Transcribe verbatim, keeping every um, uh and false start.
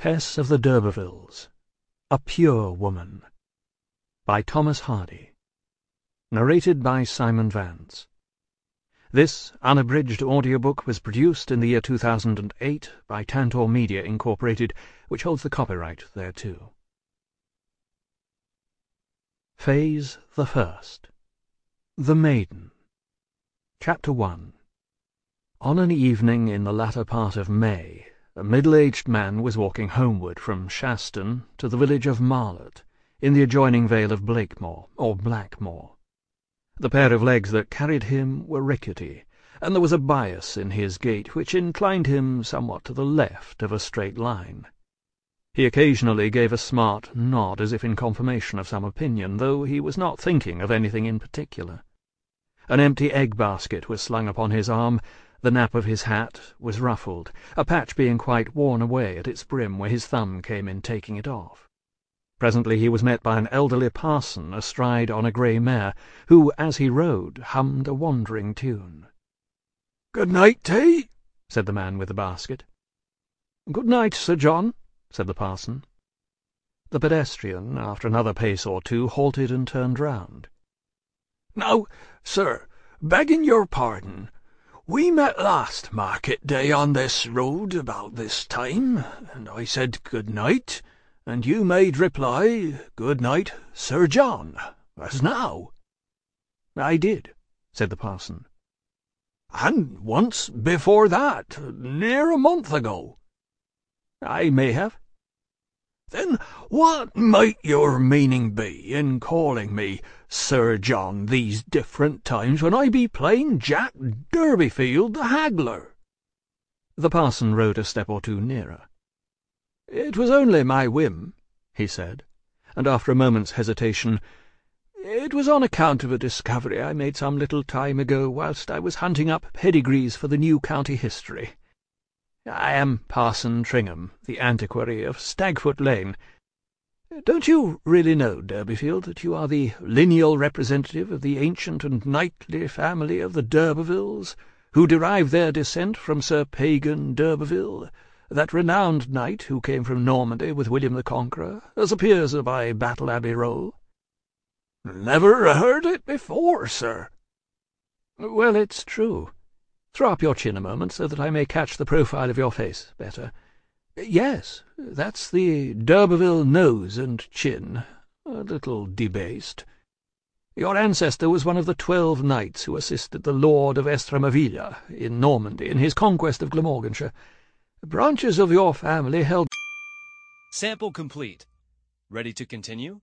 Tess of the d'Urbervilles, A Pure Woman, by Thomas Hardy. Narrated by Simon Vance. This unabridged audiobook was produced in the year two thousand eight by Tantor Media, Incorporated, which holds the copyright thereto. Phase the First. The Maiden. Chapter one. On an evening in the latter part of May, a middle-aged man was walking homeward from Shaston to the village of Marlott, in the adjoining vale of Blakemore, or Blackmore. The pair of legs that carried him were rickety, and there was a bias in his gait which inclined him somewhat to the left of a straight line. He occasionally gave a smart nod as if in confirmation of some opinion, though he was not thinking of anything in particular. An empty egg-basket was slung upon his arm. The nap of his hat was ruffled, a patch being quite worn away at its brim where his thumb came in taking it off. Presently he was met by an elderly parson astride on a grey mare, who, as he rode, hummed a wandering tune. "Good night, Tay," said the man with the basket. "Good night, Sir John," said the parson. The pedestrian, after another pace or two, halted and turned round. "Now, sir, begging your pardon, we met last market day on this road about this time, and I said good night, and you made reply, good night, Sir John, as now." "I did," said the parson. "And once before that, near a month ago." "I may have." "Then what might your meaning be in calling me Sir John these different times when I be plain Jack Durbeyfield the haggler?" The parson rode a step or two nearer. "It was only my whim," he said, and after a moment's hesitation, "it was on account of a discovery I made some little time ago whilst I was hunting up pedigrees for the new county history. I am Parson Tringham, the antiquary of Stagfoot Lane. Don't you really know, Durbeyfield, that you are the lineal representative of the ancient and knightly family of the d'Urbervilles, who derive their descent from Sir Pagan d'Urberville, that renowned knight who came from Normandy with William the Conqueror, as appears by Battle Abbey roll?" "Never heard it before, sir." "Well, it's true. Throw up your chin a moment, so that I may catch the profile of your face better. Yes, that's the d'Urberville nose and chin, a little debased. Your ancestor was one of the twelve knights who assisted the Lord of Estremadville in Normandy in his conquest of Glamorganshire. Branches of your family held—" Sample complete. Ready to continue?